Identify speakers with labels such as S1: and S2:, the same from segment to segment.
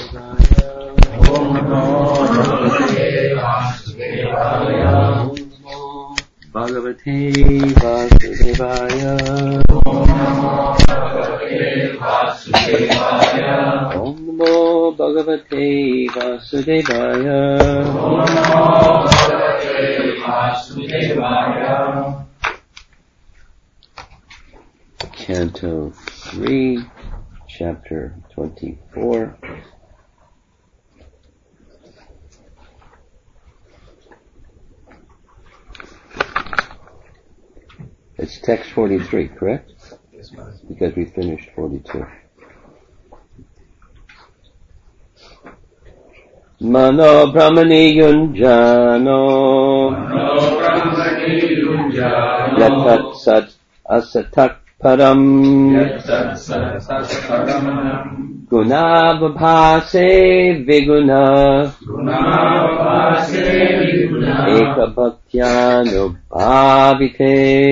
S1: Om Namo Bhagavate Vasudevaya. Om Namo Bhagavate Vasudevaya. Om Namo Bhagavate Vasudevaya. Canto 3, Chapter 24. It's text 43, correct?
S2: Yes, Father.
S1: Because we finished 42. Mano Brahmani Yunjano Yatat Sat Asatak Param Gunavabhase Viguna Eka Bhaktyānubhāvite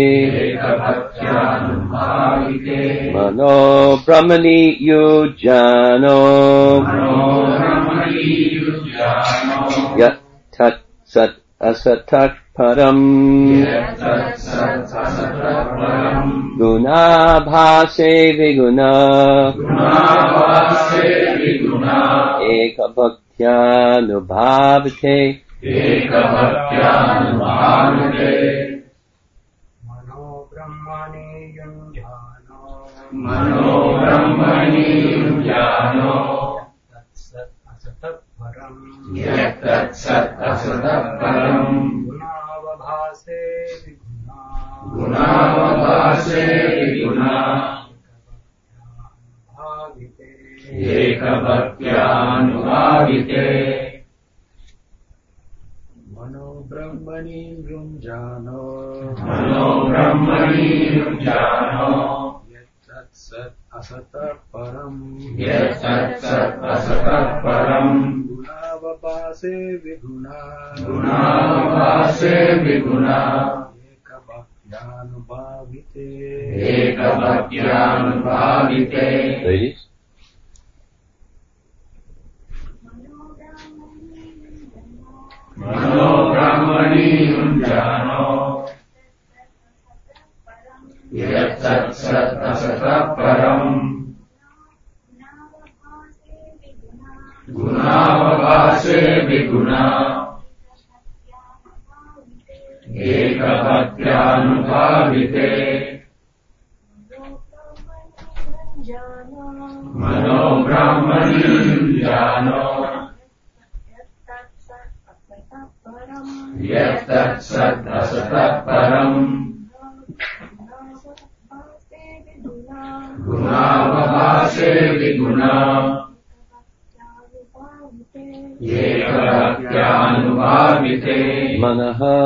S1: Mano Brahmani Yujano Yat Tat Sat Asatak Param Gunabhase Viguna Eka Bhaktyānubhāvite
S2: Mano Brahmani Yunjano Tat Sat Asatak Param Gunavabhase Viguna Eka Bhaktyānubhāvite Mano Brahmani Yunjano Yat Sat Asatak Param Gunavabhase Viguna Eka Bhaktyānubhāvite.
S1: Ladies?
S2: Mano Brahmani Yunjano Yat Sat Asatak Param Gunavabhase Viguna Eka Bhaktyānubhāvite Mano Brahmani Yunjano Yat Sat Asatak Param Gunavabhase Viguna Eka Bhaktyānubhāvite
S1: Manaha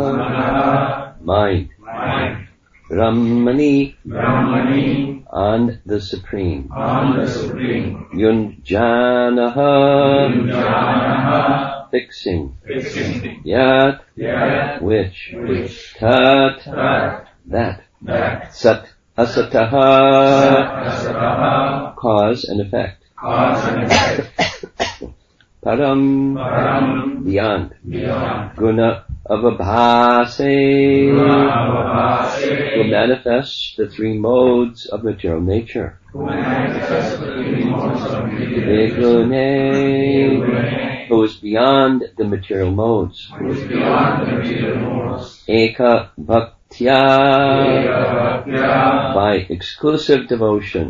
S1: Mind Brahmani on the Supreme Yunjanaha Fixing Yat which Tat that Sat Asataha cause and effect Param beyond Guna Avabhase who manifests the three modes of material nature Vigune who is beyond the material modes Eka Bhaktya by exclusive devotion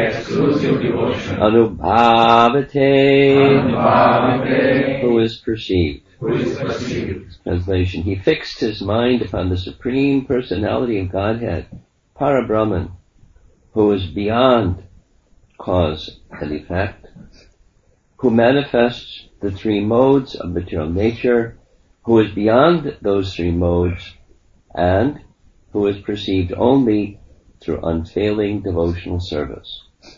S1: Anubhavate who is perceived. Translation. He fixed his mind upon the Supreme Personality of Godhead, Parabrahman, who is beyond cause and effect, who manifests the three modes of material nature, who is beyond those three modes, and who is perceived only through unfailing devotional service.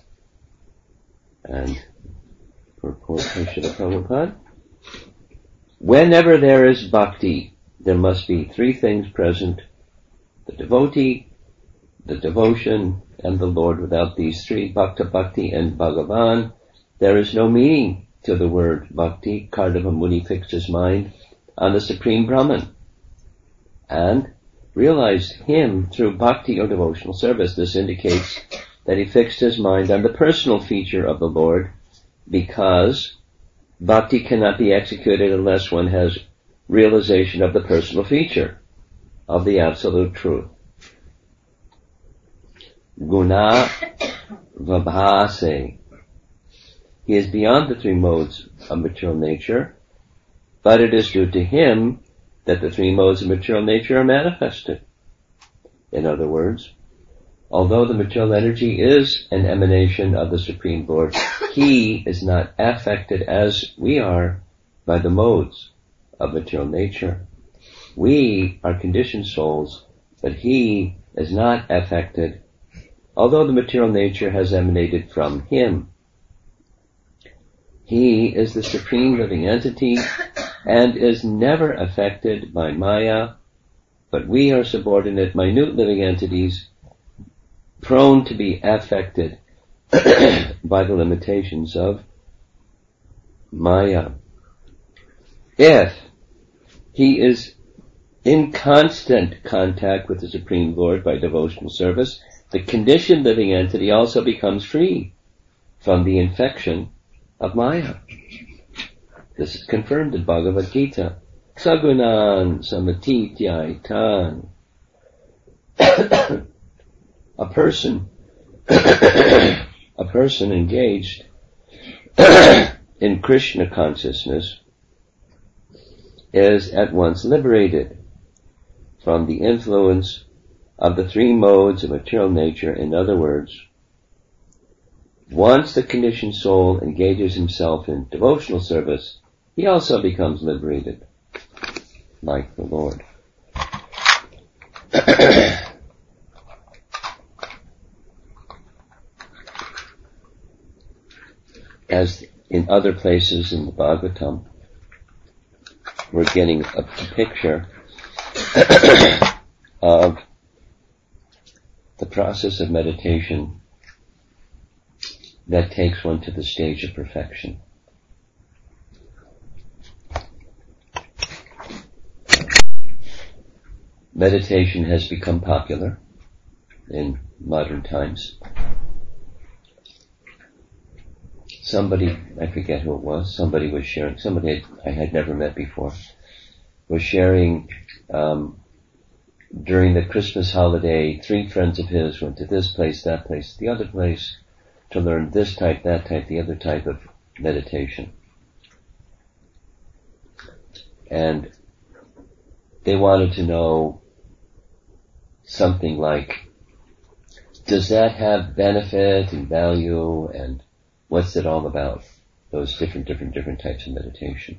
S1: And purport by Srila Prabhupada. Whenever there is bhakti, there must be three things present: the devotee, the devotion, and the Lord. Without these three, Bhakta Bhakti and Bhagavan, there is no meaning to the word bhakti, Kardama Muni fixed his mind on the Supreme Brahman and realized him through bhakti or devotional service. This indicates that he fixed his mind on the personal feature of the Lord, because bhakti cannot be executed unless one has realization of the personal feature of the absolute truth. Guna vabhase. He is beyond the three modes of material nature, but it is due to him that the three modes of material nature are manifested. In other words, although the material energy is an emanation of the Supreme Lord, he is not affected as we are by the modes of material nature. We are conditioned souls, but he is not affected, although the material nature has emanated from him. He is the supreme living entity and is never affected by Maya, but we are subordinate, minute living entities, prone to be affected by the limitations of Maya. If he is in constant contact with the Supreme Lord by devotional service, the conditioned living entity also becomes free from the infection of Maya. This is confirmed in Bhagavad Gita. Sagunan samatityaitan. A person engaged in Krishna consciousness is at once liberated from the influence of the three modes of material nature. In other words, once the conditioned soul engages himself in devotional service, he also becomes liberated, like the Lord. As in other places in the Bhagavatam, we're getting a picture of the process of meditation that takes one to the stage of perfection. Meditation has become popular in modern times. Somebody, I forget who it was, somebody was sharing, somebody I had never met before, was sharing, during the Christmas holiday, 3 friends of his went to this place, that place, the other place, to learn this type, that type, the other type of meditation. And they wanted to know something like, does that have benefit and value, and what's it all about? Those different types of meditation.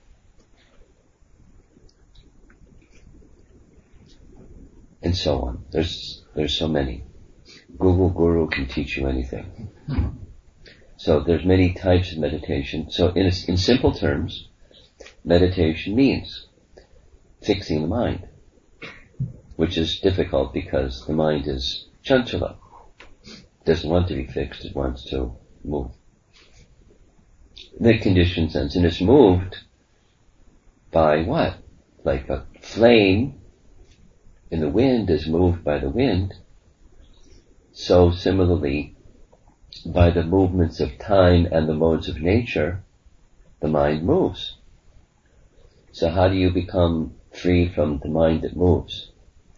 S1: And so on. There's so many. Google Guru can teach you anything. So there's many types of meditation. So in simple terms, meditation means fixing the mind, which is difficult because the mind is chanchala. It doesn't want to be fixed, it wants to move. The conditioned sense, and it's moved by what? Like a flame in the wind is moved by the wind. So similarly, by the movements of time and the modes of nature, the mind moves. So how do you become free from the mind that moves?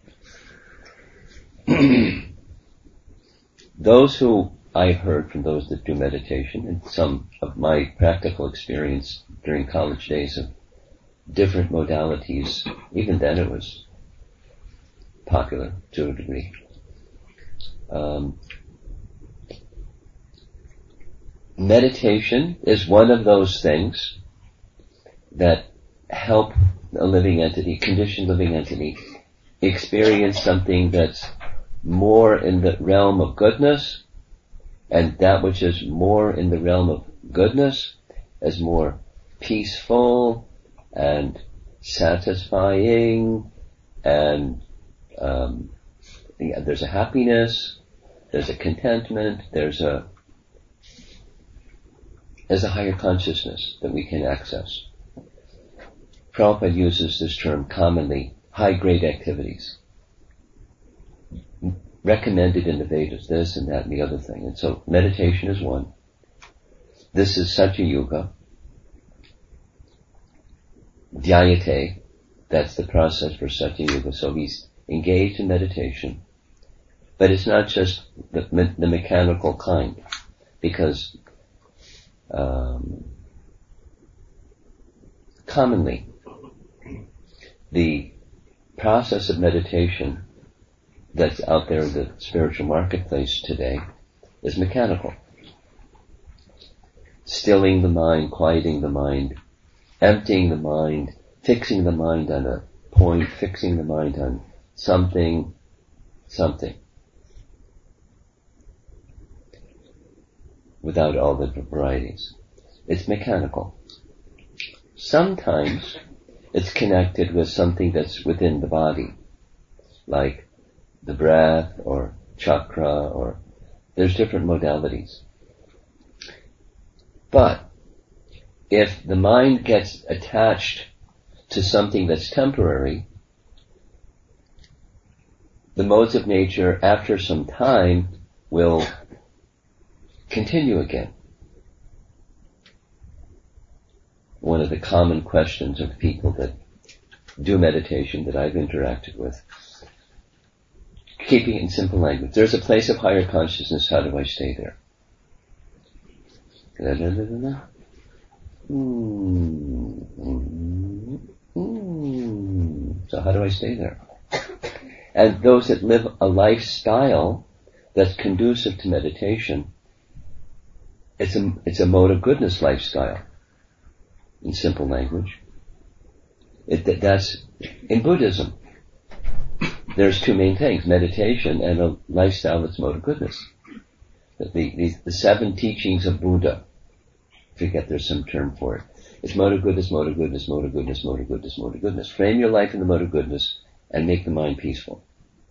S1: Those who I've heard from those that do meditation, and some of my practical experience during college days of different modalities, even then it was popular to a degree. Meditation is one of those things that help a living entity, conditioned living entity, experience something that's more in the realm of goodness, and that which is more in the realm of goodness is more peaceful and satisfying, and there's a happiness, there's a contentment, there's a as a higher consciousness that we can access. Prabhupada uses this term commonly, high-grade activities. Recommended in the Vedas, this and that and the other thing. And so meditation is one. This is Satya Yuga. Dhyayate, that's the process for Satya Yuga. So he's engaged in meditation. But it's not just the mechanical kind, because commonly the process of meditation that's out there in the spiritual marketplace today is mechanical. Stilling the mind, quieting the mind, emptying the mind, fixing the mind on a point, fixing the mind on something. Without all the varieties. It's mechanical. Sometimes it's connected with something that's within the body, like the breath or chakra, or there's different modalities. But if the mind gets attached to something that's temporary, the modes of nature after some time will continue again. One of the common questions of people that do meditation that I've interacted with, keeping it in simple language, there's a place of higher consciousness, how do I stay there? So how do I stay there? And those that live a lifestyle that's conducive to meditation, it's a mode of goodness lifestyle, in simple language. That's in Buddhism. There's two main things: meditation and a lifestyle that's mode of goodness. The 7 teachings of Buddha. I forget there's some term for it. It's mode of goodness, mode of goodness, mode of goodness, mode of goodness, mode of goodness. Frame your life in the mode of goodness and make the mind peaceful.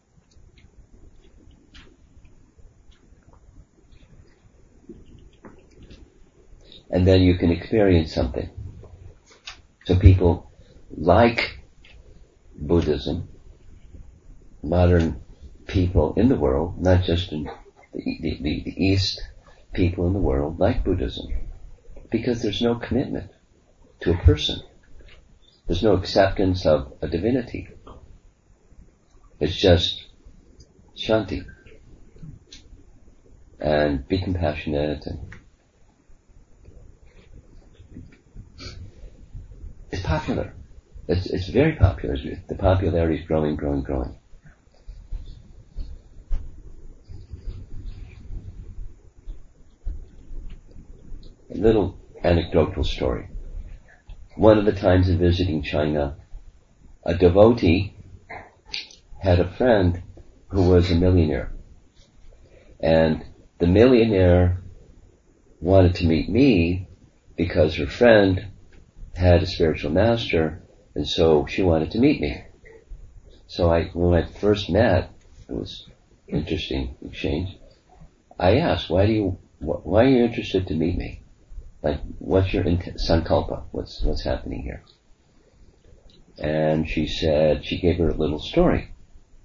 S1: And then you can experience something. So people like Buddhism, modern people in the world, not just in the East, people in the world like Buddhism, because there's no commitment to a person. There's no acceptance of a divinity. It's just shanti. And be compassionate, and it's popular. It's very popular. The popularity is growing. A little anecdotal story. One of the times in visiting China, a devotee had a friend who was a millionaire. And the millionaire wanted to meet me because her friend had a spiritual master, and so she wanted to meet me. So when I first met, it was an interesting exchange. I asked, why are you interested to meet me? Like, what's your sankalpa? What's happening here? And she said, she gave her a little story.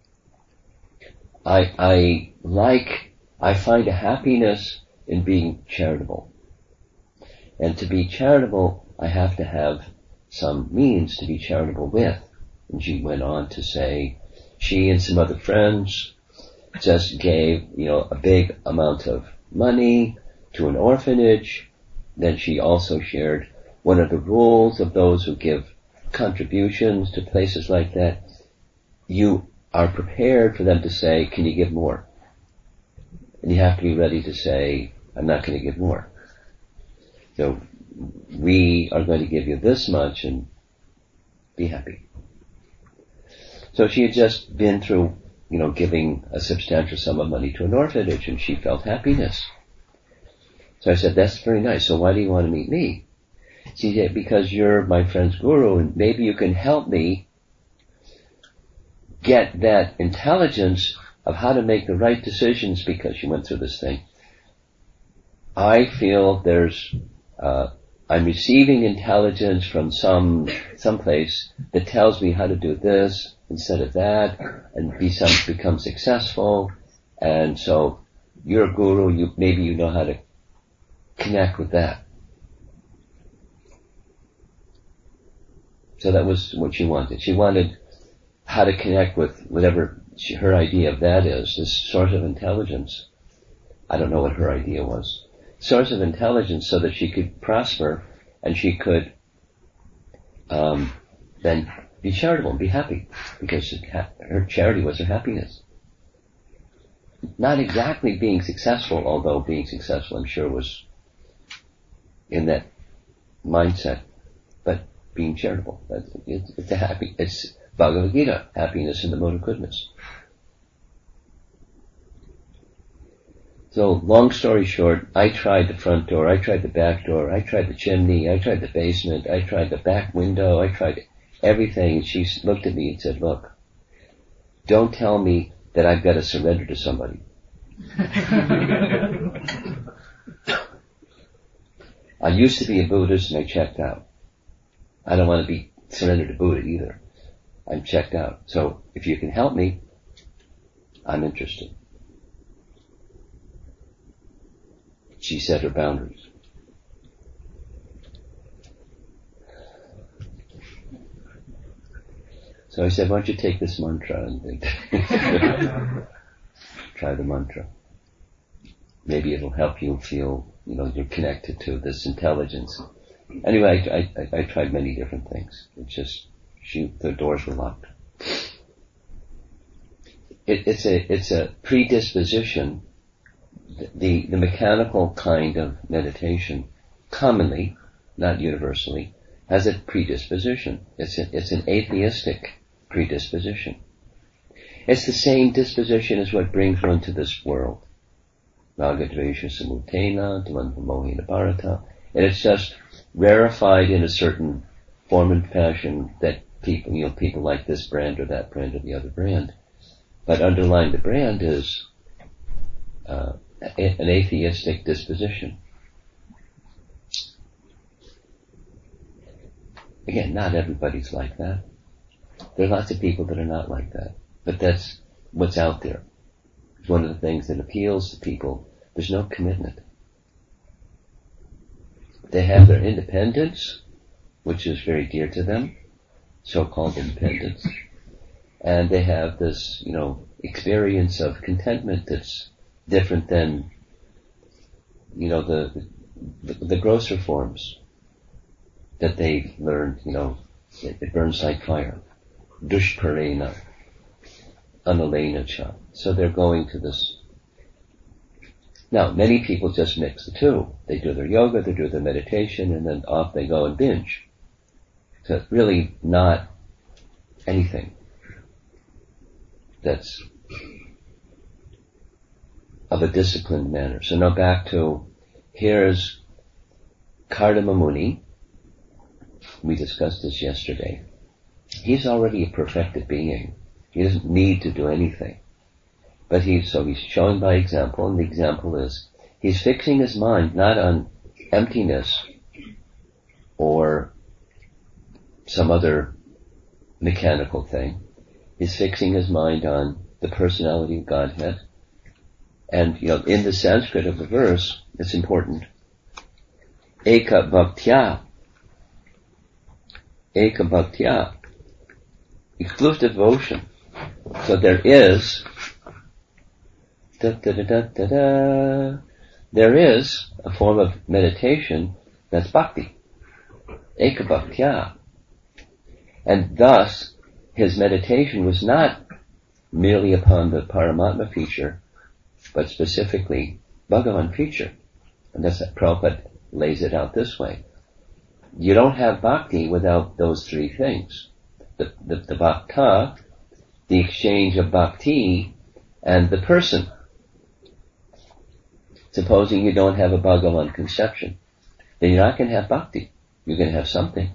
S1: I find a happiness in being charitable. And to be charitable, I have to have some means to be charitable with. And she went on to say, she and some other friends just gave, a big amount of money to an orphanage. Then she also shared one of the rules of those who give contributions to places like that. You are prepared for them to say, can you give more? And you have to be ready to say, I'm not going to give more. So we are going to give you this much and be happy. So she had just been through, giving a substantial sum of money to an orphanage, and she felt happiness. So I said, that's very nice. So why do you want to meet me? She said, because you're my friend's guru, and maybe you can help me get that intelligence of how to make the right decisions, because she went through this thing. I feel there's I'm receiving intelligence from someplace that tells me how to do this instead of that, and become successful. And so you're a guru. Maybe you know how to connect with that. So that was what she wanted. She wanted how to connect with whatever her idea of that is, this source of intelligence. I don't know what her idea was. Source of intelligence, so that she could prosper and she could then be charitable and be happy, because her charity was her happiness. Not exactly being successful, although being successful, I'm sure, was in that mindset, but being charitable. It's Bhagavad Gita, happiness in the mode of goodness. So, long story short, I tried the front door, I tried the back door, I tried the chimney, I tried the basement, I tried the back window, I tried everything. And she looked at me and said, look, don't tell me that I've got to surrender to somebody. I used to be a Buddhist and I checked out. I don't want to be surrendered to Buddha either. I'm checked out. So if you can help me, I'm interested. She set her boundaries. So I said, why don't you take this mantra and try the mantra. Maybe it'll help you feel, you're connected to this intelligence. Anyway, I tried many different things. It's just, the doors were locked. It's a predisposition. The mechanical kind of meditation, commonly, not universally, has a predisposition. It's an atheistic predisposition. It's the same disposition as what brings one to this world. Ragadvesha samutena, dvandva mohina bharata. And it's just rarefied in a certain form and fashion that people like this brand or that brand or the other brand. But underlying the brand is an atheistic disposition. Again, not everybody's like that. There are lots of people that are not like that. But that's what's out there. It's one of the things that appeals to people. There's no commitment. They have their independence, which is very dear to them, so-called independence. And they have this, experience of contentment that's different than, the grosser forms that they've learned, it burns like fire. Dushparena, analena cha. So they're going to this. Now, many people just mix the two. They do their yoga, they do their meditation, and then off they go and binge. So it's really not anything that's of a disciplined manner. So now back to, here's Kardama Muni. We discussed this yesterday. He's already a perfected being. He doesn't need to do anything. But he's showing by example, and the example is, he's fixing his mind not on emptiness or some other mechanical thing. He's fixing his mind on the personality of Godhead. And, in the Sanskrit of the verse, it's important. Eka bhaktya. Eka bhaktya. Exclusive devotion. So there is, there is a form of meditation that's bhakti. Eka bhaktya. And thus, his meditation was not merely upon the Paramatma feature, but specifically Bhagavan feature. And that's what Prabhupada lays it out this way. You don't have bhakti without those three things. The bhakta, the exchange of bhakti, and the person. Supposing you don't have a Bhagavan conception, then you're not going to have bhakti. You're going to have something.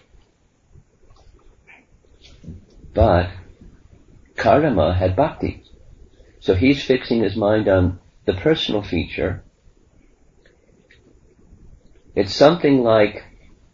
S1: But Kardama had bhakti. So he's fixing his mind on the personal feature, It's something like,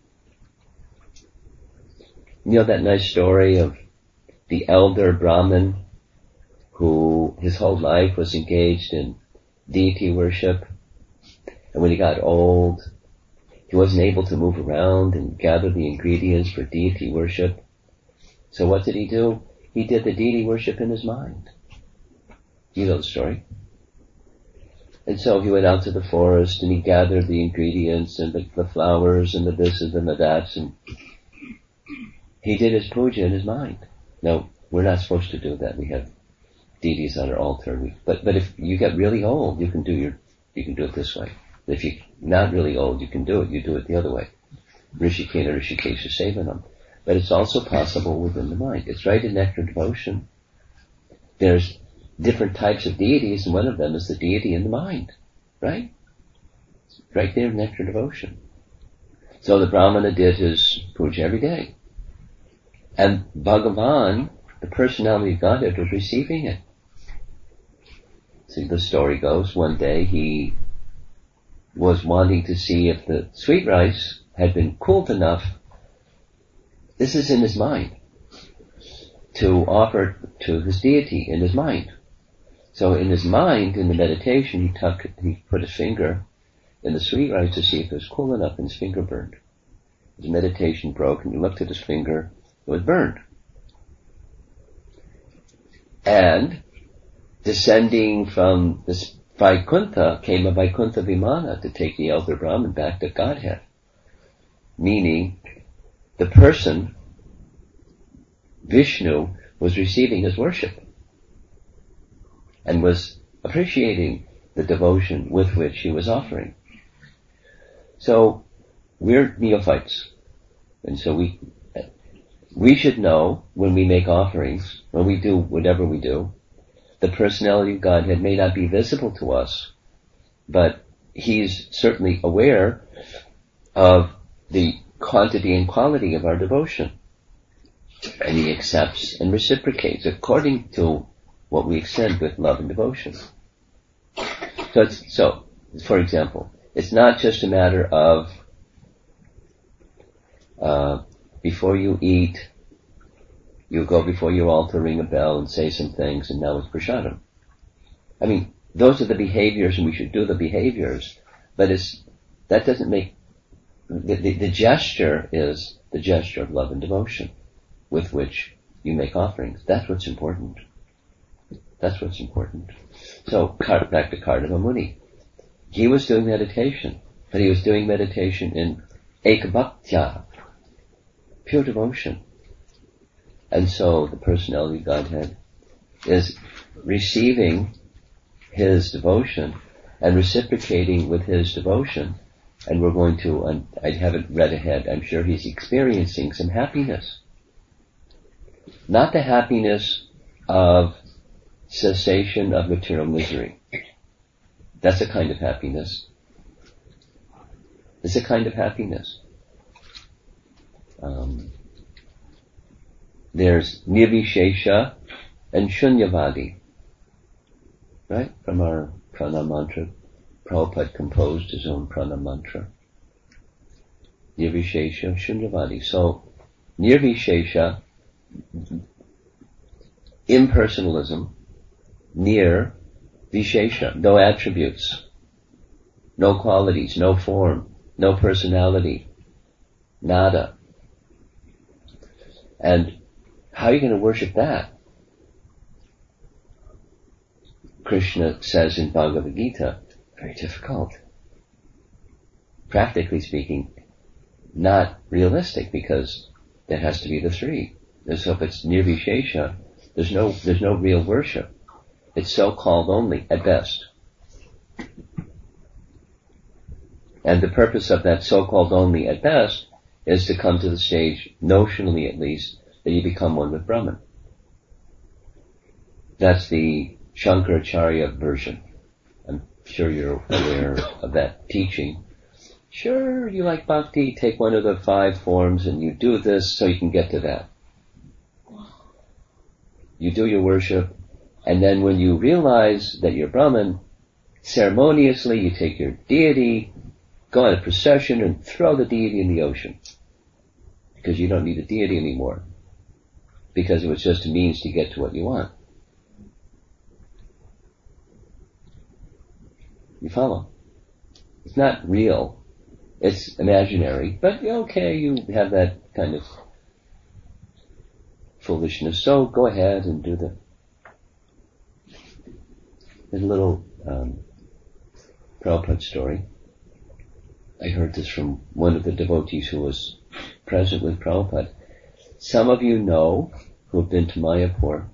S1: that nice story of the elder Brahmin who his whole life was engaged in deity worship, and when he got old, he wasn't able to move around and gather the ingredients for deity worship. So what did he do? He did the deity worship in his mind. You know the story. And so he went out to the forest and he gathered the ingredients and the flowers and the this and the that, and he did his puja in his mind. Now, we're not supposed to do that. We have deities on our altar. But if you get really old, you can do it this way. If you're not really old, you do it the other way. Rishikena Rishikesha Sevanam. But it's also possible within the mind. It's right in Nectar Devotion. There's different types of deities, and one of them is the deity in the mind. Right? It's right there in Nectar Devotion. So the Brahmana did his puja every day. And Bhagavan, the personality of Godhead, was receiving it. See, the story goes, one day he was wanting to see if the sweet rice had been cooled enough, this is in his mind, to offer to his deity in his mind. So in his mind, in the meditation, he put his finger in the sweet rice to see if it was cool enough, and his finger burned. His meditation broke, and he looked at his finger, it was burned. And descending from this Vaikuntha came a Vaikuntha Vimana to take the elder Brahmin back to Godhead. Meaning, the person, Vishnu, was receiving his worship and was appreciating the devotion with which he was offering. So, we're neophytes. And so we should know when we make offerings, when we do whatever we do, the personality of Godhead may not be visible to us, but he's certainly aware of the quantity and quality of our devotion. And he accepts and reciprocates according to what we extend with love and devotion. So, for example, it's not just a matter of before you eat, you go before your altar, ring a bell, and say some things, and now it's prasadam. I mean, those are the behaviors, and we should do the behaviors, but that doesn't make, the gesture is the gesture of love and devotion with which you make offerings. That's what's important. That's what's important. So, back to Kardama Muni. He was doing meditation, but he was doing meditation in ekabhaktya, pure devotion. And so the personality of Godhead is receiving his devotion and reciprocating with his devotion. And we're going to, I haven't read ahead, I'm sure he's experiencing some happiness. Not the happiness of cessation of material misery. That's a kind of happiness. It's a kind of happiness. There's Nirvishesha and Shunyavadi. Right? From our pranam mantra. Prabhupada composed his own pranam mantra. Nirvishesha, Shunyavadi. So, Nirvishesha, impersonalism, near Vishesha, no attributes, no qualities, no form, no personality, nada. And how are you going to worship that? Krishna says in Bhagavad Gita, very difficult. Practically speaking, not realistic, because there has to be the three. And so if it's nirvishesha, there's no real worship. It's so-called only, at best. And the purpose of that so-called only at best is to come to the stage, notionally at least, that you become one with Brahman. That's the Shankaracharya version. I'm sure you're aware of that teaching. Sure, you like bhakti, take one of the 5 forms and you do this so you can get to that. You do your worship, and then when you realize that you're Brahman, ceremoniously you take your deity go on a procession and throw the deity in the ocean. Because you don't need the deity anymore. Because it was just a means to get to what you want. You follow? It's not real. It's imaginary. But okay, you have that kind of foolishness. So go ahead and do there's a little Prabhupada story. I heard this from one of the devotees who was present with Prabhupada. Some of you know, who have been to Mayapur,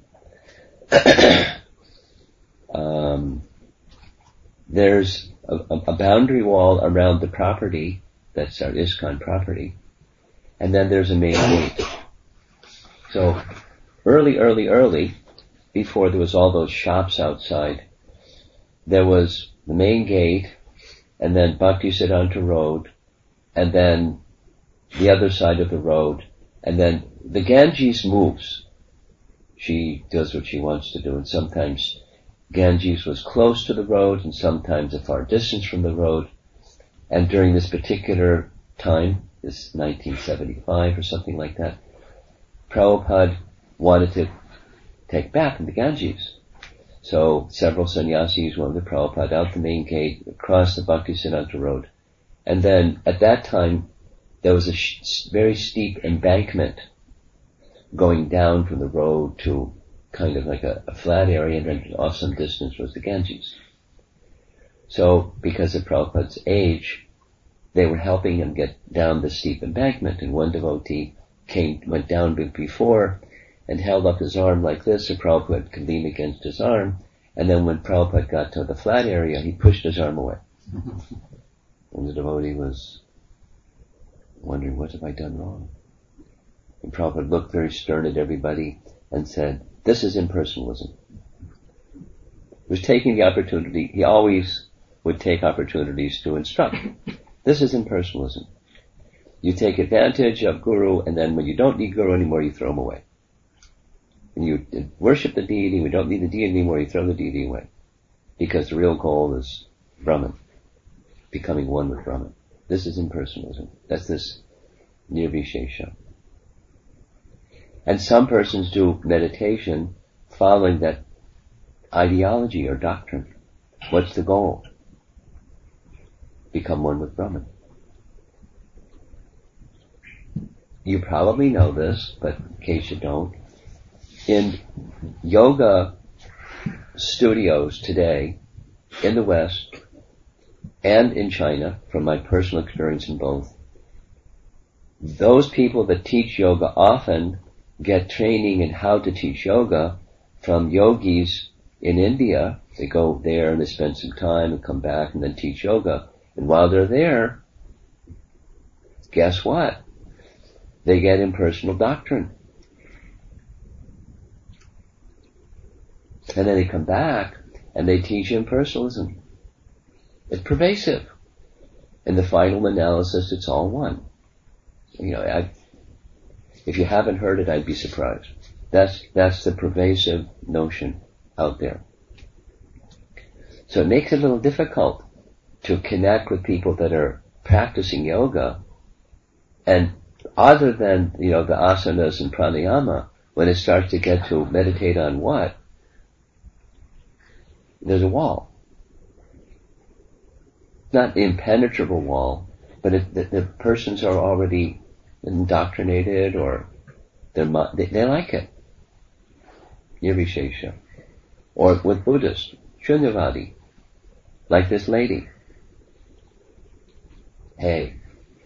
S1: there's a boundary wall around the property, that's our ISKCON property, and then there's a main gate. So, early, before there was all those shops outside, there was the main gate, and then Bhaktisiddhanta Road, and then the other side of the road, and then the Ganges moves. She does what she wants to do, and sometimes Ganges was close to the road, and sometimes a far distance from the road. And during this particular time, this 1975 or something like that, Prabhupada wanted to take bath in the Ganges. So several sannyasis went with Prabhupada out the main gate, across the Bhaktisiddhanta Road. And then at that time, there was a very steep embankment going down from the road to kind of like a flat area, and then off some distance was the Ganges. So because of Prabhupada's age, they were helping him get down the steep embankment, and one devotee went down before and held up his arm like this, so Prabhupada could lean against his arm, and then when Prabhupada got to the flat area, he pushed his arm away. And the devotee was wondering, what have I done wrong? And Prabhupada looked very stern at everybody and said, this is impersonalism. He was taking the opportunity, he always would take opportunities to instruct. This is impersonalism. You take advantage of Guru, and then when you don't need Guru anymore, you throw him away. And you worship the deity, we don't need the deity anymore, you throw the deity away. Because the real goal is Brahman, becoming one with Brahman. This is impersonalism. That's this nirvishesha. And some persons do meditation following that ideology or doctrine. What's the goal? Become one with Brahman. You probably know this, but in case you don't, in yoga studios today, in the West and in China, from my personal experience in both, those people that teach yoga often get training in how to teach yoga from yogis in India. They go there and they spend some time and come back and then teach yoga. And while they're there, guess what? They get impersonal doctrine. And then they come back and they teach impersonalism. It's pervasive. In the final analysis, it's all one. If you haven't heard it, I'd be surprised. That's the pervasive notion out there. So it makes it a little difficult to connect with people that are practicing yoga, and other than, the asanas and pranayama, when it starts to get to meditate on what, there's a wall. Not an impenetrable wall, but the persons are already indoctrinated, or they like it. Nirvishesha. Or with Buddhists, Shunyavadi, like this lady. Hey,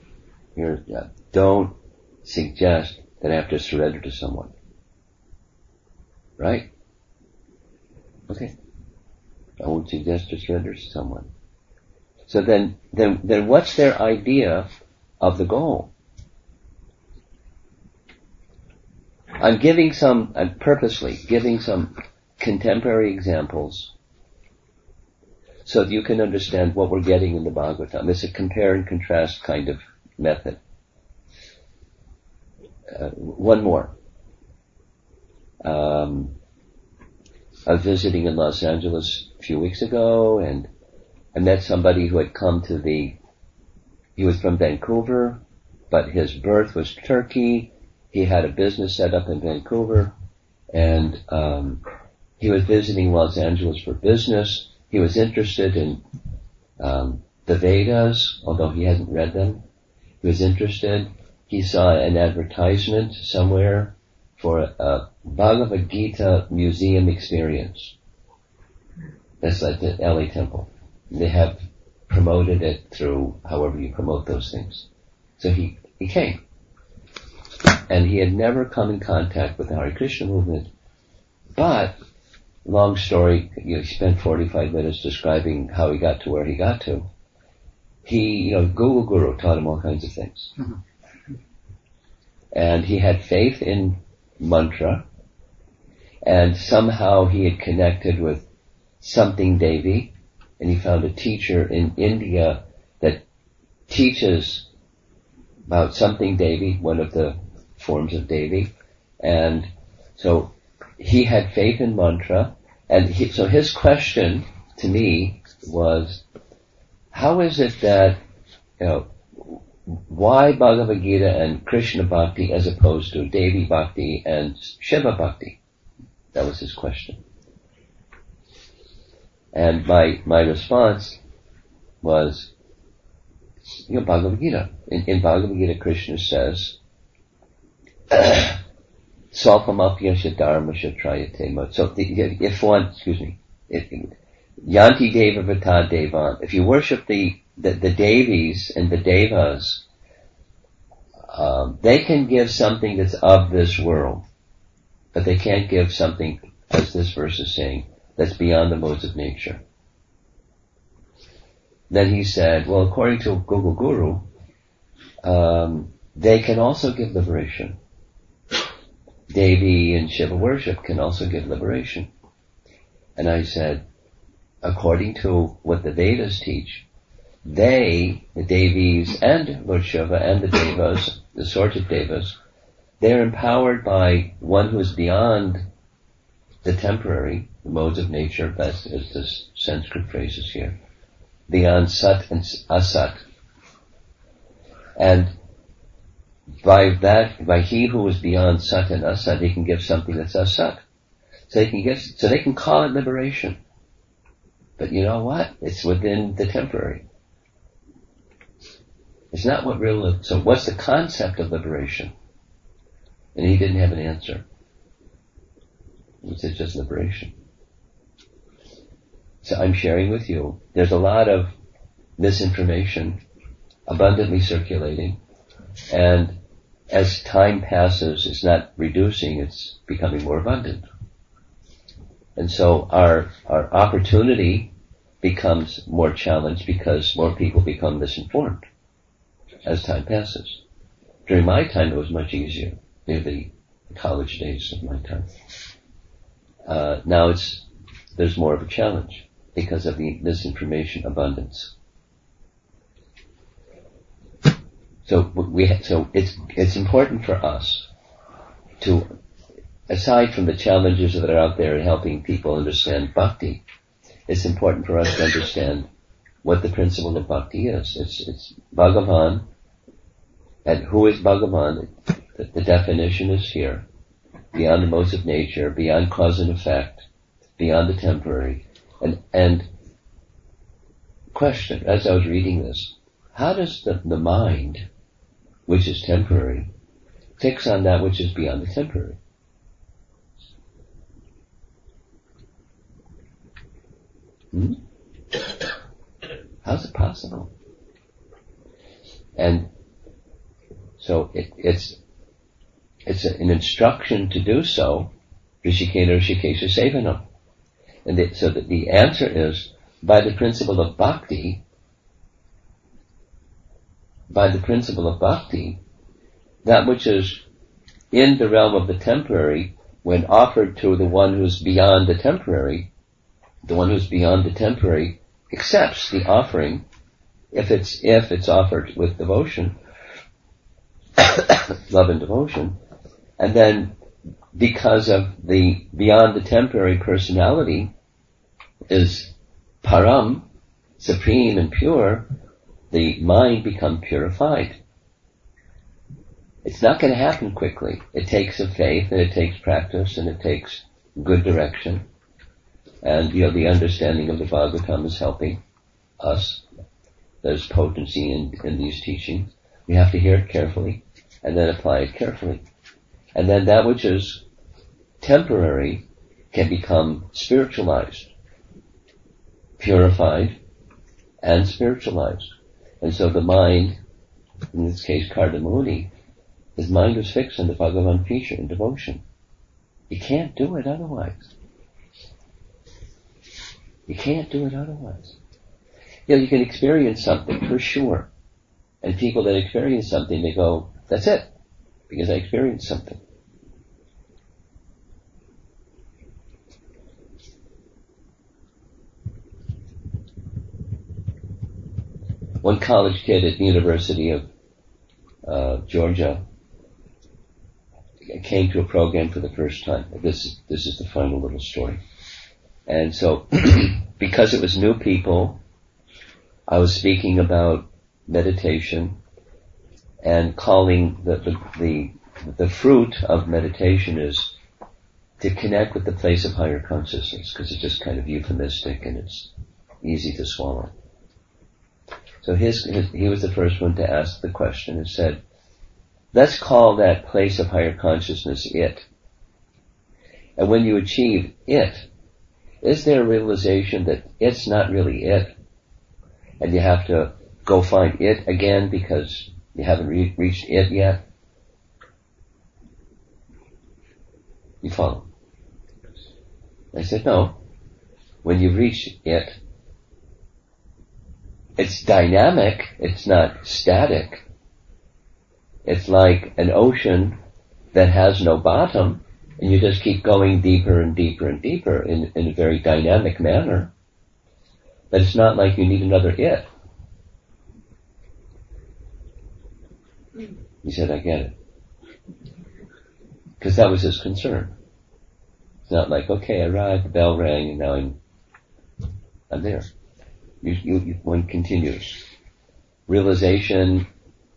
S1: don't suggest that I have to surrender to someone. Right? Okay. I won't suggest to surrender to someone. So then what's their idea of the goal? I'm purposely giving some contemporary examples so that you can understand what we're getting in the Bhagavatam. It's a compare and contrast kind of method. One more. I was visiting in Los Angeles a few weeks ago, and I met somebody who had come to the he was from Vancouver, but his birth was Turkey. He had a business set up in Vancouver, and he was visiting Los Angeles for business. He was interested in the Vedas, although he hadn't read them. He was interested. He saw an advertisement somewhere for a Bhagavad Gita museum experience. That's like the LA Temple. They have promoted it through however you promote those things. So he came. And he had never come in contact with the Hare Krishna movement. But, long story, he spent 45 minutes describing how he got to where he got to. Google Guru taught him all kinds of things. Mm-hmm. And he had faith in mantra, and somehow he had connected with something Devi, and he found a teacher in India that teaches about something Devi, one of the forms of Devi, and so he had faith in mantra, and so his question to me was, how is it that, why Bhagavad Gita and Krishna Bhakti as opposed to Devi Bhakti and Shiva Bhakti? That was his question. And my response was, Bhagavad Gita. In Bhagavad Gita, Krishna says, Salpamapyasya dharmasya trayate. So Yanti Deva Vata Devan. If you worship the Devis and the Devas, they can give something that's of this world, but they can't give something, as this verse is saying, that's beyond the modes of nature. Then he said, well, according to Google Guru, they can also give liberation. Devi and Shiva worship can also give liberation. And I said, according to what the Vedas teach, the Devis and Lord Shiva and the Devas, the sorted Devas, they're empowered by one who is beyond the temporary, the modes of nature, as the Sanskrit phrases here, beyond Sat and Asat. And by he who is beyond Sat and Asat, he can give something that's Asat. So they can call it liberation. But you know what? It's within the temporary. It's not what real, so what's the concept of liberation? And he didn't have an answer. He said just liberation. So I'm sharing with you, there's a lot of misinformation abundantly circulating, and as time passes, it's not reducing, it's becoming more abundant. And so our opportunity becomes more challenged because more people become misinformed as time passes. During my time, it was much easier, near the college days of my time. Now there's more of a challenge because of the misinformation abundance. So it's important for us to, aside from the challenges that are out there in helping people understand bhakti, it's important for us to understand what the principle of bhakti is. It's Bhagavan, and who is Bhagavan? The definition is here. Beyond the modes of nature, beyond cause and effect, beyond the temporary. And question, as I was reading this, how does the mind, which is temporary, takes on that which is beyond the temporary? How's it possible? And so it's an instruction to do so. Rishikena Rishikesha Sevanam. And so that the answer is, by the principle of bhakti, that which is in the realm of the temporary, when offered to the one who's beyond the temporary, accepts the offering if it's offered with devotion, love and devotion, and then because of the beyond the temporary personality is param, supreme and pure, the mind become purified. It's not going to happen quickly. It takes a faith, and it takes practice, and it takes good direction. And, the understanding of the Bhagavatam is helping us. There's potency in these teachings. We have to hear it carefully, and then apply it carefully. And then that which is temporary can become spiritualized, purified, and spiritualized. And so the mind, in this case Kardamuni, his mind was fixed on the Bhagavan feature in devotion. You can't do it otherwise. You can't do it otherwise. You can experience something for sure. And people that experience something, they go, that's it, because I experienced something. One college kid at the University of Georgia came to a program for the first time. This is the final little story. And so, because it was new people, I was speaking about meditation and calling the fruit of meditation is to connect with the place of higher consciousness, because it's just kind of euphemistic and it's easy to swallow. So he was the first one to ask the question and said, let's call that place of higher consciousness it. And when you achieve it, is there a realization that it's not really it? And you have to go find it again because you haven't reached it yet? You follow? I said, no. When you reach it, it's dynamic, it's not static. It's like an ocean that has no bottom, and you just keep going deeper and deeper and deeper in a very dynamic manner. But it's not like you need another it. He said, I get it. Because that was his concern. It's not like, okay, I arrived, the bell rang, and now I'm there. One continues. Realization,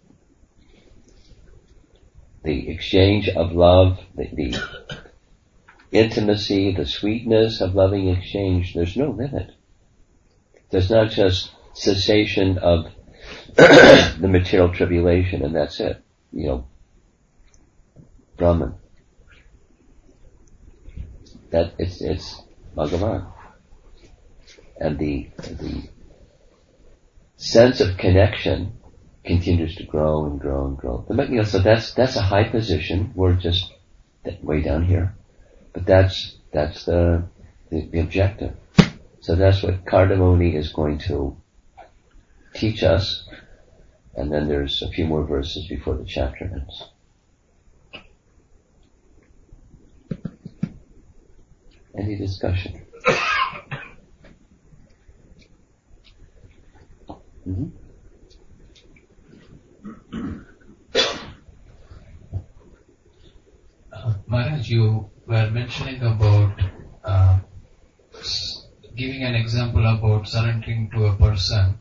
S1: the exchange of love, the intimacy, the sweetness of loving exchange, there's no limit. There's not just cessation of the material tribulation and that's it. Brahman. That it's Bhagavan. And the sense of connection continues to grow and grow and grow. So that's a high position. We're just way down here, but that's the objective. So that's what Kardamuni is going to teach us. And then there's a few more verses before the chapter ends. Any discussion? Mm-hmm.
S3: Maharaj, you were mentioning about giving an example about surrendering to a person.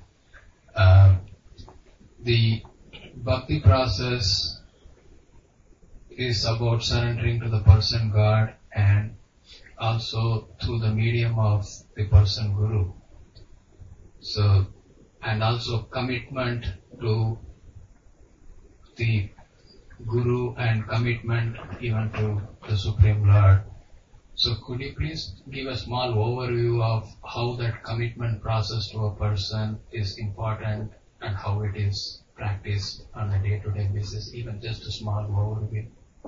S3: The bhakti process is about surrendering to the person God and also through the medium of the person Guru. So, and also commitment to the Guru and commitment even to the Supreme Lord. So could you please give a small overview of how that commitment process to a person is important and how it is practiced on a day-to-day basis, even just a small overview?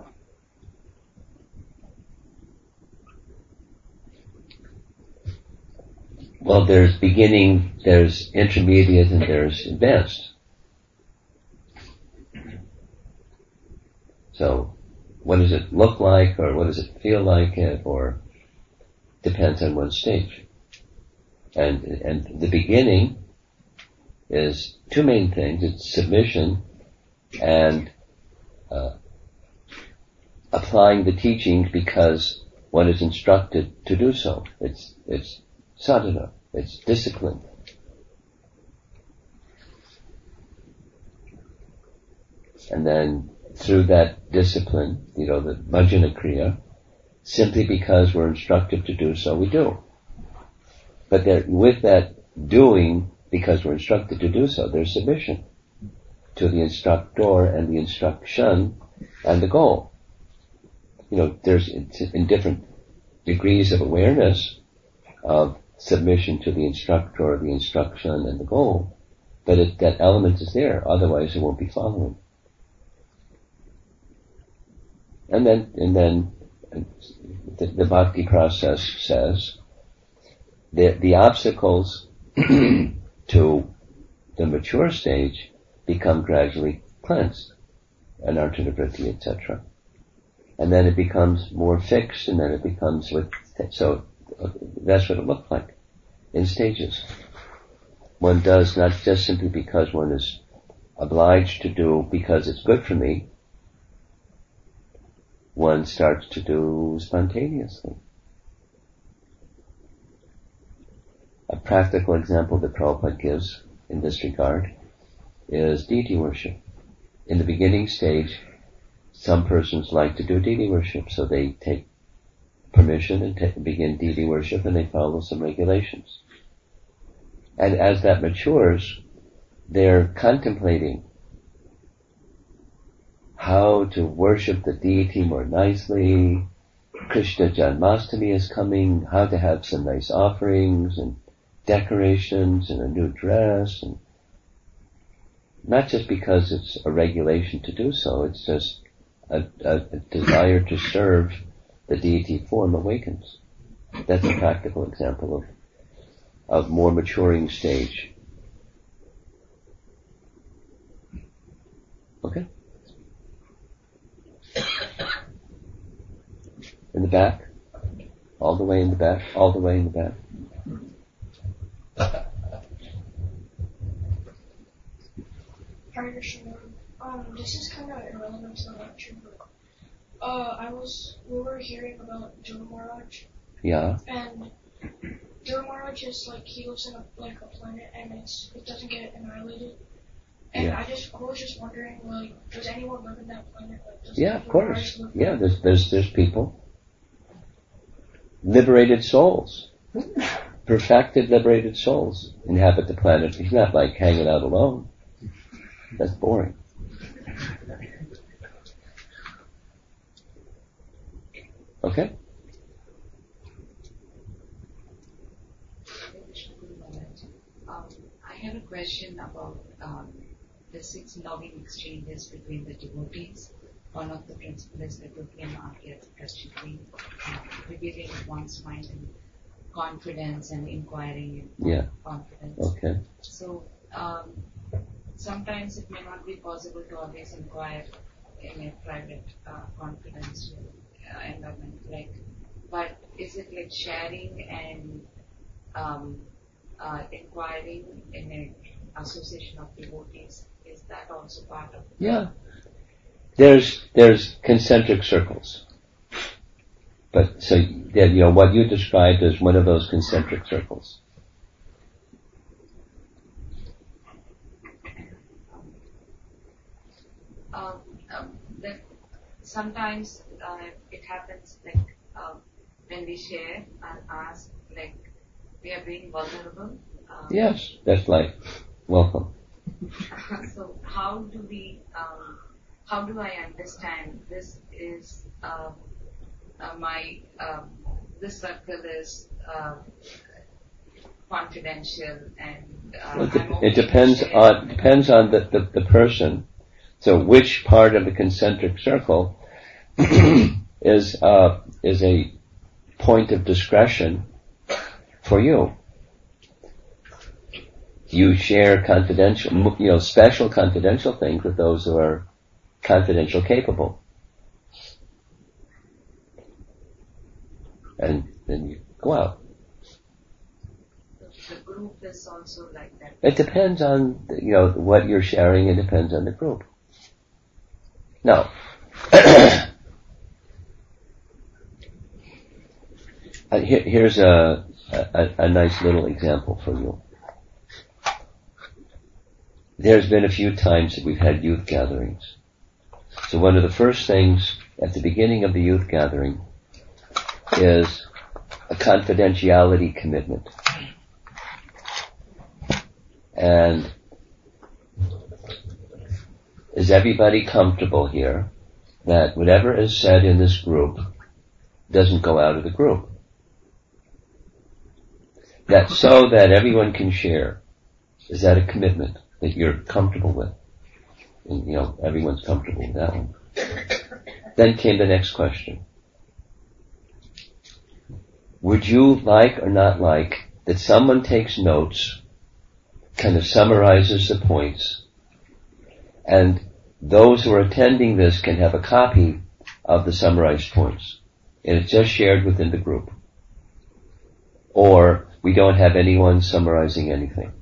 S1: Well, there's beginning, there's intermediate, and there's advanced. So, what does it look like, or what does it feel like, or depends on what stage. And the beginning is two main things. It's submission and applying the teachings because one is instructed to do so. It's sadhana. It's discipline. And then through that discipline, the bhajana kriya, simply because we're instructed to do so, we do. But with that doing, because we're instructed to do so, there's submission to the instructor and the instruction and the goal. There's in different degrees of awareness of submission to the instructor, the instruction, and the goal, but that element is there. Otherwise, it won't be following. And then the bhakti process says that the obstacles to the mature stage become gradually cleansed, anartha-nivritti, etc. And then it becomes more fixed, and then it becomes so that's what it looked like in stages. One does not just simply because one is obliged to do because it's good for me. One starts to do spontaneously. A practical example that Prabhupada gives in this regard is deity worship. In the beginning stage, some persons like to do deity worship, so they take permission and begin deity worship, and they follow some regulations. And as that matures, they're contemplating how to worship the deity more nicely. Krishna Janmashtami is coming, how to have some nice offerings and decorations and a new dress, and not just because it's a regulation to do so, it's just a desire to serve the deity form awakens. That's a practical example of more maturing stage. Okay? In the back? All the way in the back? All the way in the back?
S4: Hare Krishna. This is kind of irrelevant to the lecture, but we were hearing about Dhruva Maharaj.
S1: Yeah.
S4: And Dhruva Maharaj is he lives in a planet, and it doesn't get annihilated. And
S1: Yeah.
S4: I was just wondering, does anyone live in that planet?
S1: Yeah, of course. Yeah, there's people. Liberated souls. Perfected liberated souls inhabit the planet. He's not hanging out alone. That's boring. Okay?
S5: I have a question about the 6 loving exchanges between the devotees. One of the principles that European markets practically revealing one's mind and confidence and inquiring in confidence.
S1: Okay.
S5: So sometimes it may not be possible to always inquire in a private confidential environment. But is it sharing and inquiring in an association of devotees? Is that also part of it?
S1: Yeah. There's concentric circles. But so what you described is one of those concentric circles.
S5: That sometimes it happens when we share and ask, we are being vulnerable.
S1: Yes, that's welcome.
S5: So how do I understand this is this circle is confidential and
S1: it depends on the person. So which part of the concentric circle is a point of discretion for you? You share confidential, special confidential things with those who are confidential capable. And then you go out.
S5: The group is also like that.
S1: It depends on, what you're sharing. It depends on the group. Now, here's a nice little example for you. There's been a few times that we've had youth gatherings. So one of the first things at the beginning of the youth gathering is a confidentiality commitment. And is everybody comfortable here that whatever is said in this group doesn't go out of the group? That's so that everyone can share. Is that a commitment that you're comfortable with? And, everyone's comfortable with that one. Then came the next question. Would you like or not like that someone takes notes, kind of summarizes the points, and those who are attending this can have a copy of the summarized points, and it's just shared within the group? Or we don't have anyone summarizing anything.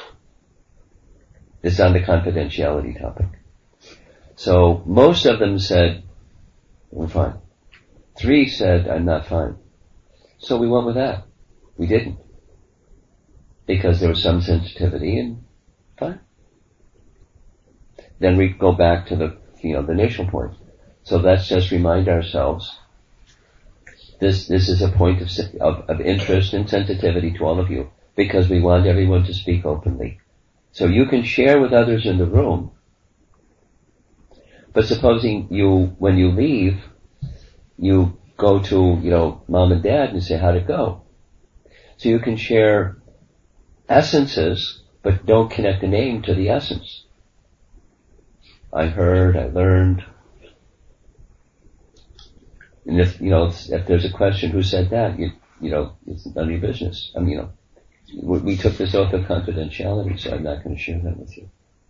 S1: It's on the confidentiality topic. So most of them said, we're fine. 3 said, I'm not fine. So we went with that. We didn't. Because there was some sensitivity, and fine. Then we go back to the initial point. So let's just remind ourselves, this is a point of interest and sensitivity to all of you, because we want everyone to speak openly. So you can share with others in the room, but supposing when you leave, you go to, mom and dad and say, how'd it go? So you can share essences, but don't connect a name to the essence. I heard, I learned. And if there's a question, who said that? It's none of your business. We took this oath of confidentiality, so I'm not going to share that with you.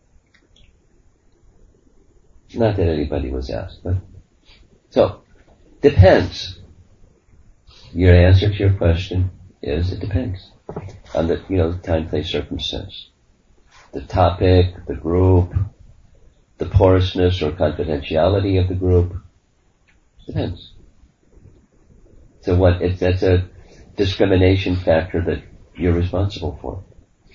S1: Not that anybody was asked, but so depends. Your answer to your question is it depends on the time, place, circumstance, the topic, the group, the porousness or confidentiality of the group. Depends. So that's a discrimination factor that you're responsible for.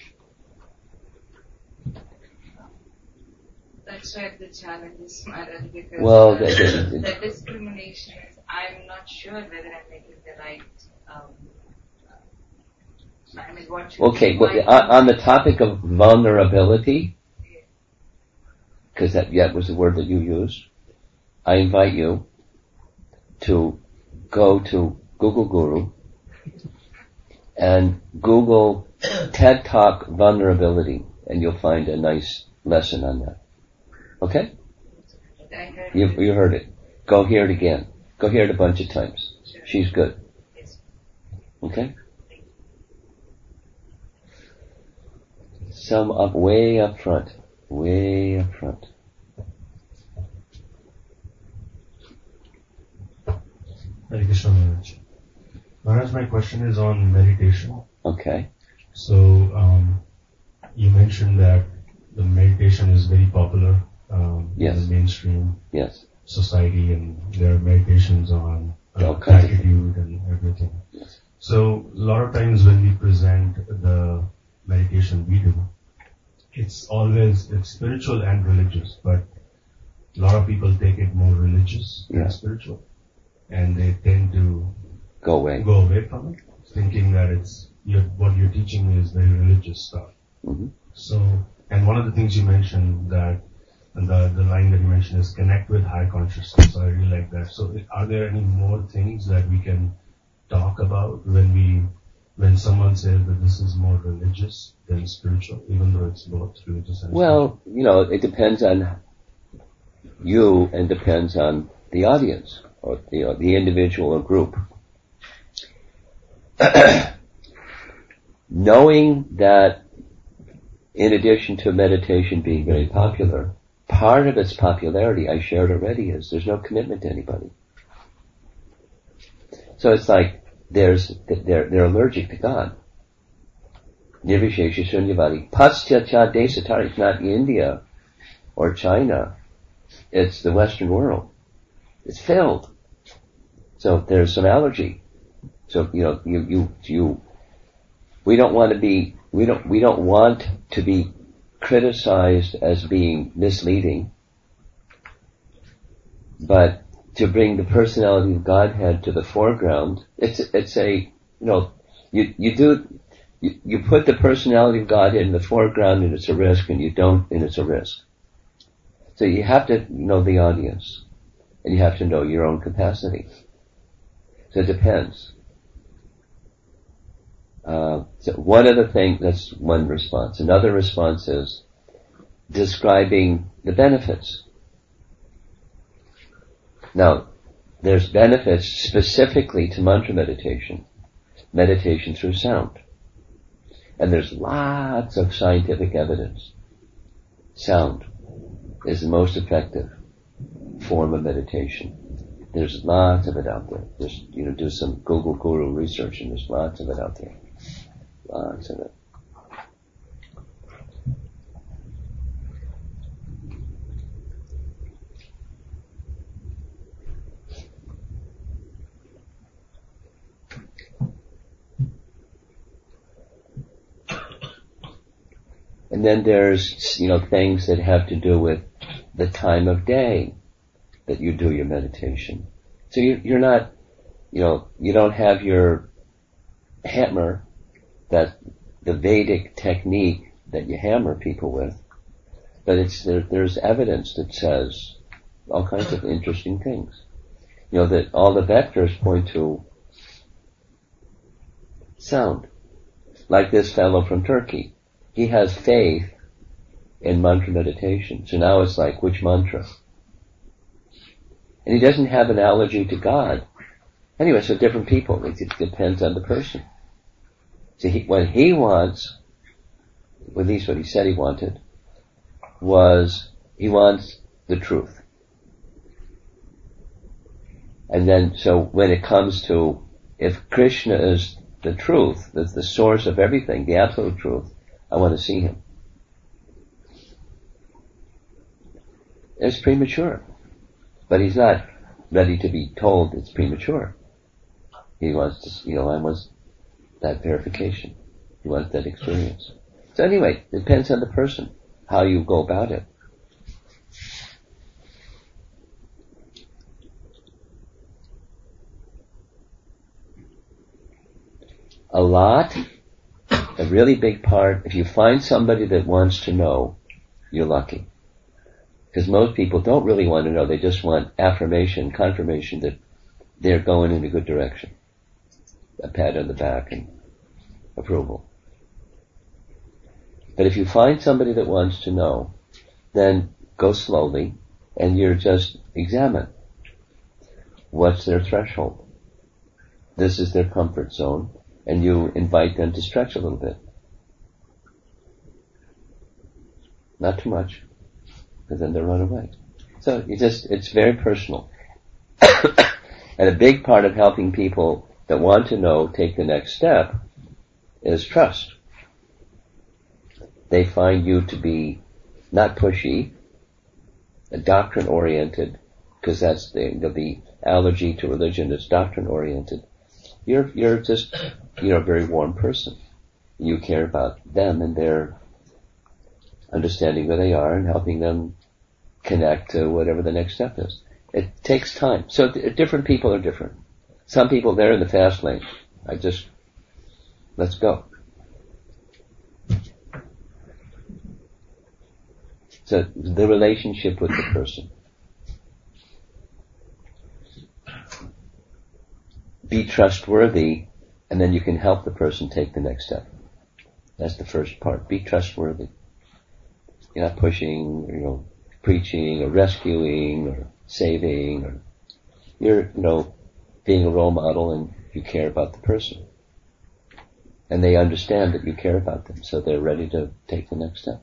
S5: That's where the challenge is, Maharaj, because
S1: the
S5: discrimination is, I'm not sure whether I'm making the right, what should
S1: okay, on the topic of vulnerability, because that was the word that you used, I invite you to go to Google Guru and Google TED Talk vulnerability, and you'll find a nice lesson on that. Okay? You heard it. Go hear it again. Go hear it a bunch of times. She's good. Okay? Some up way up front. Way up front.
S6: Hare Krishna, Maharaj. Maharaj, my question is on meditation.
S1: Okay.
S6: So, you mentioned that the meditation is very popular
S1: yes.
S6: in the mainstream
S1: yes.
S6: society, and there are meditations on
S1: kinds of
S6: gratitude and everything.
S1: Yes.
S6: So, a lot of times when we present the meditation we do, it's spiritual and religious, but a lot of people take it more religious than spiritual, and they tend to
S1: go away
S6: from it, thinking that what you're teaching is very religious stuff.
S1: Mm-hmm.
S6: So, and one of the things you mentioned, that the line that you mentioned is connect with high consciousness. So I really like that. So are there any more things that we can talk about when someone says that this is more religious than spiritual, even though it's both religious and
S1: spiritual? Well, it depends on you and depends on the audience or the individual or group. Knowing that in addition to meditation being very popular, part of its popularity, I shared already, is there's no commitment to anybody. So it's like they're allergic to God. Nirvishesha Shunyavadi. Paschatya Desatara. It's not India or China. It's the Western world. It's filled. So there's some allergy. So, we don't want to be criticized as being misleading. But to bring the personality of Godhead to the foreground, it's a, you put the personality of Godhead in the foreground and it's a risk, and you don't and it's a risk. So you have to know the audience, and you have to know your own capacity. So it depends. So one of the things, that's one response. Another response is describing the benefits. Now, there's benefits specifically to mantra meditation through sound. And there's lots of scientific evidence. Sound is the most effective form of meditation. There's lots of it out there. Just, do some Google Guru research, and there's lots of it out there. Lots of it. And then there's, things that have to do with the time of day that you do your meditation. So you're not, you don't have your hammer, that the Vedic technique that you hammer people with, but there's evidence that says all kinds of interesting things. That all the vectors point to sound. Like this fellow from Turkey. He has faith in mantra meditation. So now it's like, which mantra? And he doesn't have an allergy to God. Anyway, so different people. It depends on the person. So what he wants, at least what he said he wanted, was he wants the truth. And then, so when it comes to, if Krishna is the truth, that's the source of everything, the absolute truth, I want to see him. It's premature. But he's not ready to be told it's premature. He wants to, I want that verification. He wants that experience. So anyway, it depends on the person, how you go about it. A really big part, if you find somebody that wants to know, you're lucky. Because most people don't really want to know, they just want affirmation, confirmation that they're going in a good direction. A pat on the back and approval. But if you find somebody that wants to know, then go slowly and you're just examine. What's their threshold? This is their comfort zone. And you invite them to stretch a little bit. Not too much, because then they'll run away. So it's very personal. And a big part of helping people that want to know take the next step is trust. They find you to be not pushy, doctrine oriented, because that's the allergy to religion is doctrine oriented. You're just, a very warm person. You care about them and their understanding where they are and helping them connect to whatever the next step is. It takes time. So different people are different. Some people, they're in the fast lane. Let's go. So the relationship with the person. Be trustworthy, and then you can help the person take the next step. That's the first part. Be trustworthy. You're not pushing, preaching or rescuing or saving, or you're, being a role model, and you care about the person. And they understand that you care about them, so they're ready to take the next step.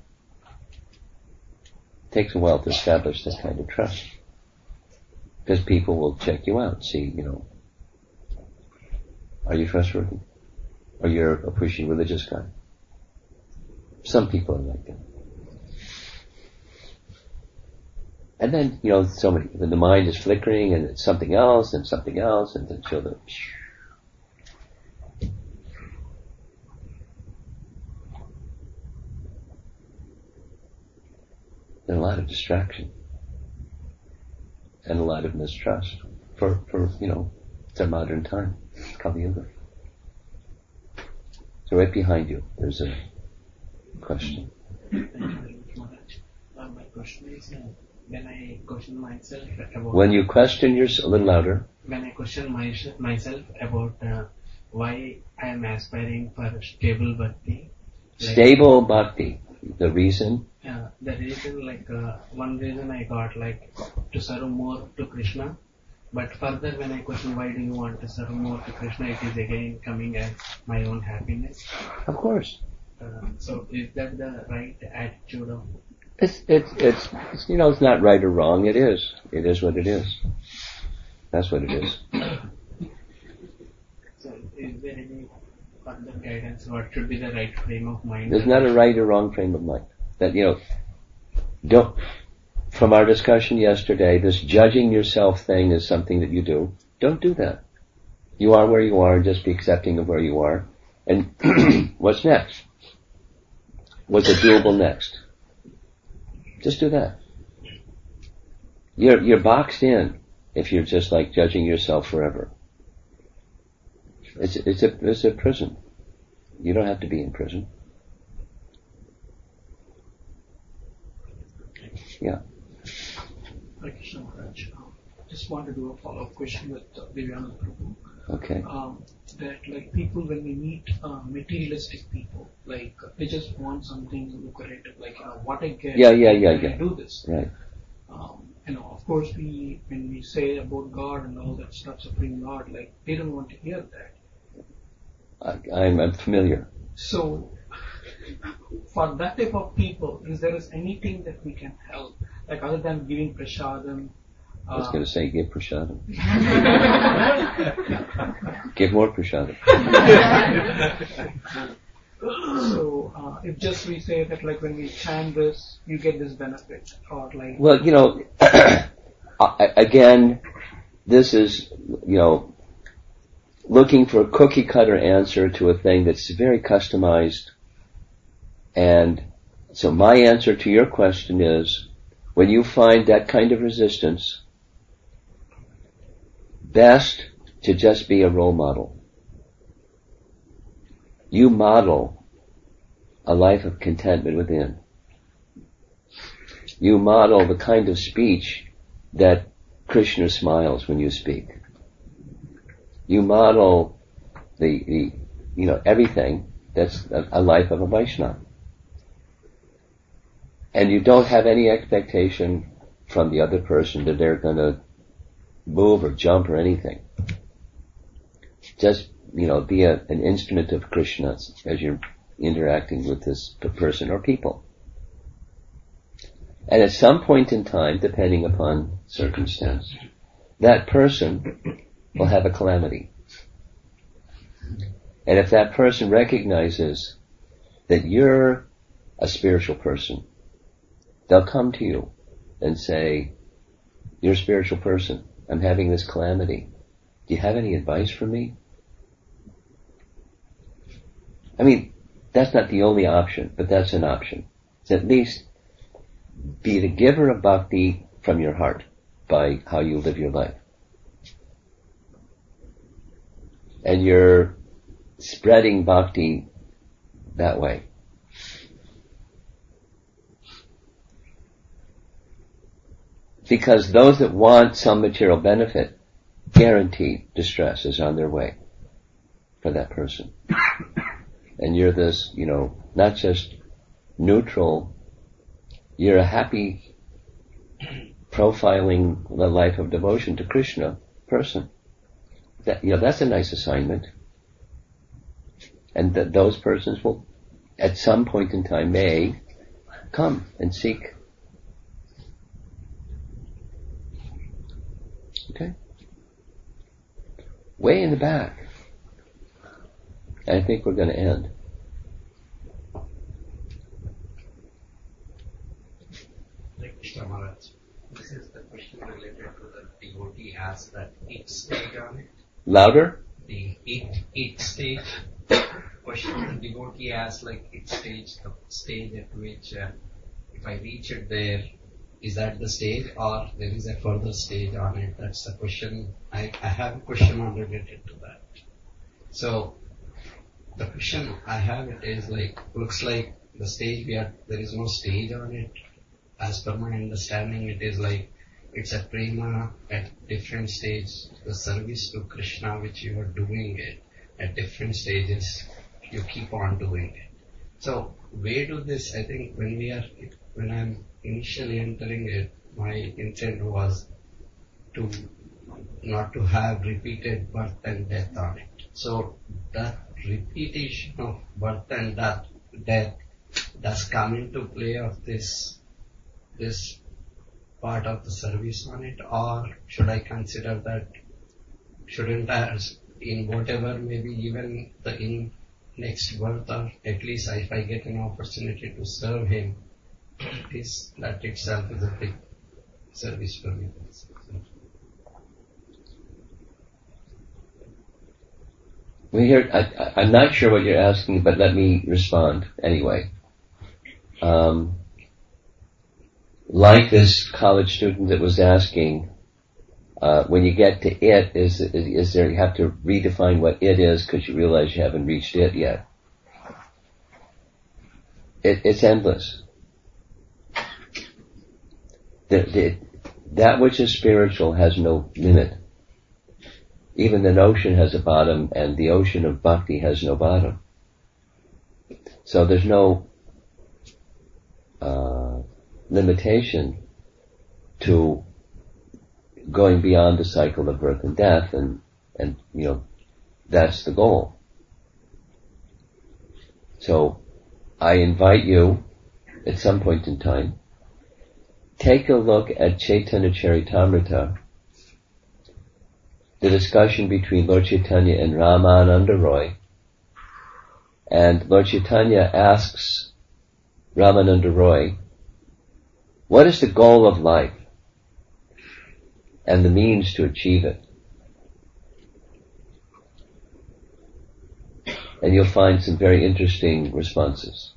S1: It takes a while to establish that kind of trust. Because people will check you out, see, are you trustworthy? Or you're a pushy religious guy? Some people are like that. And then, so many, when the mind is flickering and it's something else and something else, and then so the, there's a lot of distraction. and a lot of mistrust for it's a modern time. It's Kali Yuga. So right behind you, there's a question.
S7: Thank you very much, Maharaj. My question is, when I question myself about...
S1: When you question yourself, a little louder.
S7: When I question myself about why I am aspiring for stable bhakti.
S1: Stable bhakti. The reason?
S7: The reason, one reason I got, to serve more to Krishna. But further, when I question why do you want to serve more to Krishna, it is again coming as my own happiness.
S1: Of course.
S7: So is that the right attitude of...
S1: It's it's not right or wrong. It is. It is what it is. That's what it is.
S7: So is there any further guidance? What should be the right frame of mind?
S1: There's not a right or wrong frame of mind. That, don't, from our discussion yesterday, this judging yourself thing is something that you do. Don't do that. You are where you are, just be accepting of where you are. And what's next? What's doable next? Just do that. You're boxed in if you're just judging yourself forever. It's a prison. You don't have to be in prison. Yeah.
S8: Hare Krishna Maharaj. Just want to do a follow-up question with Divyananda Prabhu.
S1: Okay.
S8: That people, when we meet materialistic people, they just want something lucrative, what I get, I do this.
S1: Right.
S8: Of course, when we say about God and all that stuff, Supreme Lord, they don't want to hear that.
S1: I'm familiar.
S8: So, for that type of people, is there anything that we can help, other than giving prasadam?
S1: I was going to say, give prasadam. Give more prasadam.
S8: So, if just we say that when we chant this, you get this benefit, or
S1: Well, again, this is, looking for a cookie cutter answer to a thing that's very customized. And so my answer to your question is, when you find that kind of resistance, best to just be a role model. You model a life of contentment within. You model the kind of speech that Krishna smiles when you speak. You model the everything that's a life of a Vaishnava. And you don't have any expectation from the other person that they're going to move or jump or anything. Just, be an instrument of Krishna as you're interacting with this person or people. And at some point in time, depending upon circumstance, that person will have a calamity. And if that person recognizes that you're a spiritual person, they'll come to you and say, you're a spiritual person. I'm having this calamity. Do you have any advice for me? I mean, that's not the only option, but that's an option. It's at least be the giver of bhakti from your heart by how you live your life. And you're spreading bhakti that way. Because those that want some material benefit, guaranteed distress is on their way for that person. And you're this, not just neutral, you're a happy, profiling the life of devotion to Krishna person. That, that's a nice assignment. And that those persons will, at some point in time, may come and seek. Okay? Way in the back. I think we're going to end.
S9: Krishna Maharaj, this is the question related to the devotee has that it stage on it.
S1: Louder?
S9: The it stage. Question the devotee has it stage, the stage at which if I reach it there, is that the stage or there is a further stage on it? That's the question. I have a question on related to that. So the question I have it is like, looks like the stage there is no stage on it. As per my understanding, it is like, it's a prema at different stages, the service to Krishna which you are doing it at different stages, you keep on doing it. So where do this, I think when I'm initially entering it, my intent was to not to have repeated birth and death on it. So that repetition of birth and death does come into play of this part of the service on it, or should I consider that shouldn't I, in whatever, maybe even in next birth, or at least if I get an opportunity to serve him, that itself is a big service for me.
S1: I'm not sure what you're asking, but let me respond anyway. Like this college student that was asking, when you get to it, is there, you have to redefine what it is because you realize you haven't reached it yet. It's endless. That which is spiritual has no limit. Even the ocean has a bottom, and the ocean of bhakti has no bottom. So there's no limitation to going beyond the cycle of birth and death, and that's the goal. So I invite you at some point in time, take a look at Chaitanya Charitamrita, the discussion between Lord Chaitanya and Ramananda Roy, and Lord Chaitanya asks Ramananda Roy, what is the goal of life and the means to achieve it? And you'll find some very interesting responses.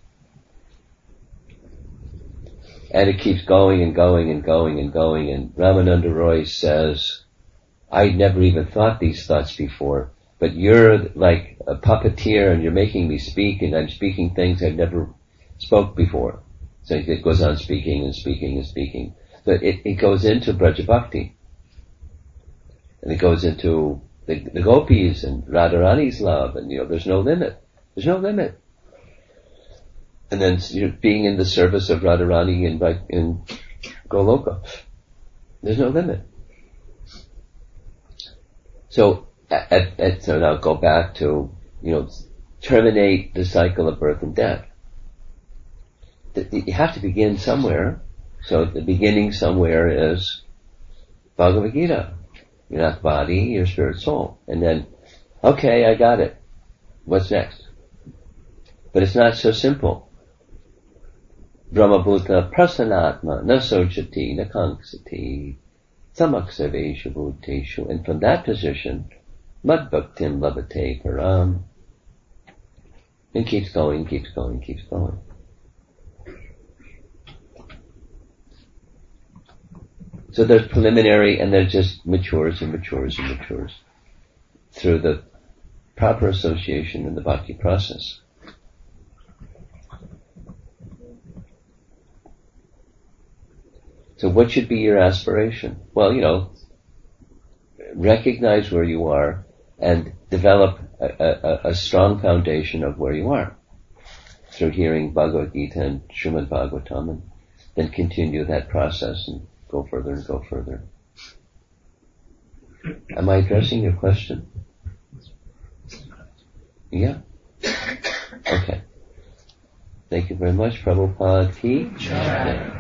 S1: And it keeps going and going and going and going, and Ramananda Roy says, I'd never even thought these thoughts before, but you're like a puppeteer and you're making me speak, and I'm speaking things I've never spoke before. So it goes on speaking and speaking and speaking. But it goes into Braja Bhakti. And it goes into the gopis and Radharani's love, and there's no limit. There's no limit. And then being in the service of Radharani in Goloka. There's no limit. So so now go back to, terminate the cycle of birth and death. You have to begin somewhere. So the beginning somewhere is Bhagavad Gita. You're not body, you're spirit, soul. And then, okay, I got it. What's next? But it's not so simple. Brahmabhuta prasanatma na sojati na kanksati samaksaveshu bhuteshu. And from that position, madbhaktim labhate param. And keeps going, keeps going, keeps going. So there's preliminary, and then it just matures and matures and matures through the proper association in the bhakti process. So what should be your aspiration? Well, recognize where you are and develop a strong foundation of where you are through hearing Bhagavad Gita and Srimad Bhagavatam, and then continue that process and go further and go further. Am I addressing your question? Yeah? Okay. Thank you very much. Prabhupada ki jai.